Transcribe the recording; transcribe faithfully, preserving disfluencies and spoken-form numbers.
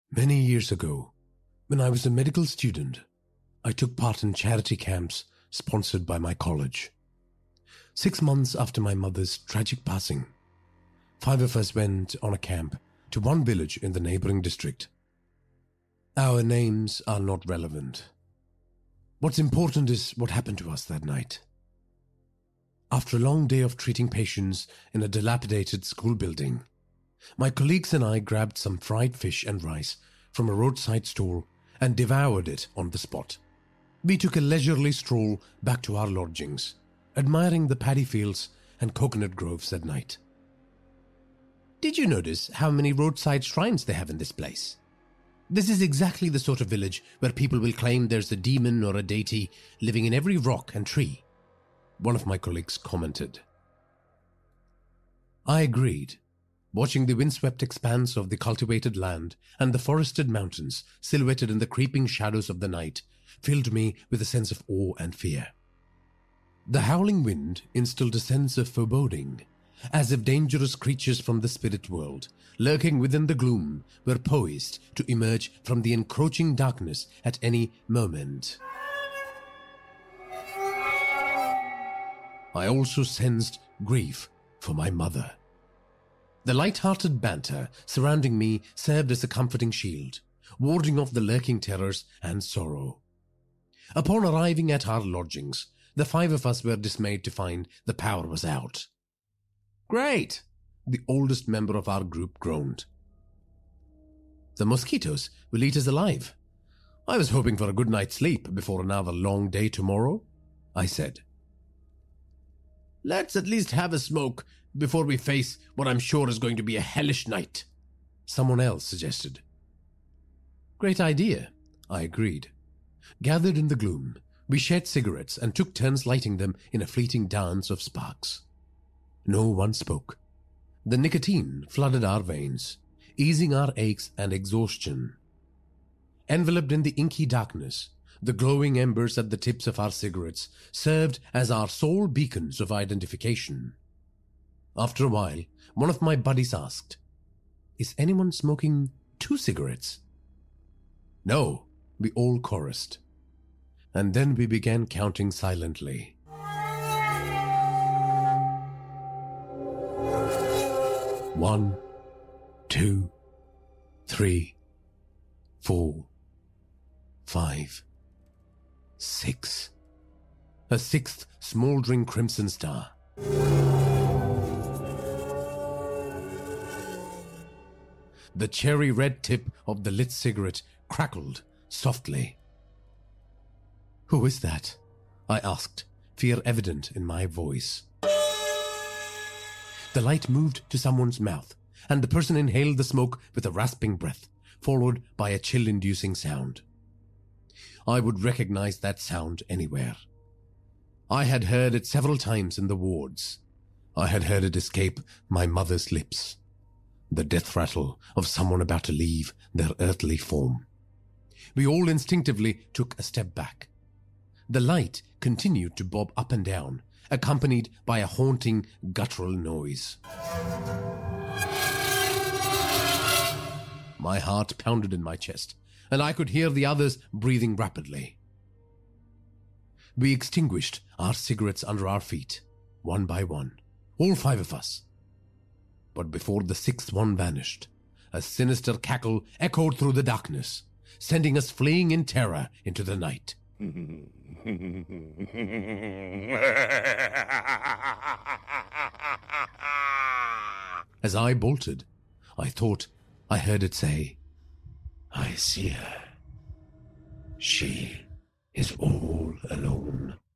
Many years ago, when I was a medical student, I took part in charity camps sponsored by my college. Six months after my mother's tragic passing, five of us went on a camp to one village in the neighboring district. Our names are not relevant. What's important is what happened to us that night. After a long day of treating patients in a dilapidated school building, my colleagues and I grabbed some fried fish and rice from a roadside stall and devoured it on the spot. We took a leisurely stroll back to our lodgings, admiring the paddy fields and coconut groves at night. Did you notice how many roadside shrines they have in this place? This is exactly the sort of village where people will claim there's a demon or a deity living in every rock and tree, one of my colleagues commented. I agreed. Watching the windswept expanse of the cultivated land and the forested mountains silhouetted in the creeping shadows of the night filled me with a sense of awe and fear. The howling wind instilled a sense of foreboding, as if dangerous creatures from the spirit world, lurking within the gloom, were poised to emerge from the encroaching darkness at any moment. I also sensed grief for my mother. The light-hearted banter surrounding me served as a comforting shield, warding off the lurking terrors and sorrow. Upon arriving at our lodgings, the five of us were dismayed to find the power was out. "Great!" the oldest member of our group groaned. "The mosquitoes will eat us alive. I was hoping for a good night's sleep before another long day tomorrow," I said. "Let's at least have a smoke before we face what I'm sure is going to be a hellish night," someone else suggested. "Great idea," I agreed. Gathered in the gloom, we shared cigarettes and took turns lighting them in a fleeting dance of sparks. No one spoke. The nicotine flooded our veins, easing our aches and exhaustion. Enveloped in the inky darkness, the glowing embers at the tips of our cigarettes served as our sole beacons of identification. After a while, one of my buddies asked, "Is anyone smoking two cigarettes?" "No," we all chorused. And then we began counting silently. One, two, three, four, five, six. A sixth smouldering crimson star. The cherry red tip of the lit cigarette crackled softly. "Who is that?" I asked, fear evident in my voice. The light moved to someone's mouth, and the person inhaled the smoke with a rasping breath, followed by a chill-inducing sound. I would recognize that sound anywhere. I had heard it several times in the wards. I had heard it escape my mother's lips. The death rattle of someone about to leave their earthly form. We all instinctively took a step back. The light continued to bob up and down, accompanied by a haunting guttural noise. My heart pounded in my chest, and I could hear the others breathing rapidly. We extinguished our cigarettes under our feet, one by one, all five of us. But before the sixth one vanished, a sinister cackle echoed through the darkness, sending us fleeing in terror into the night. As I bolted, I thought I heard it say, "I see her. She is all alone."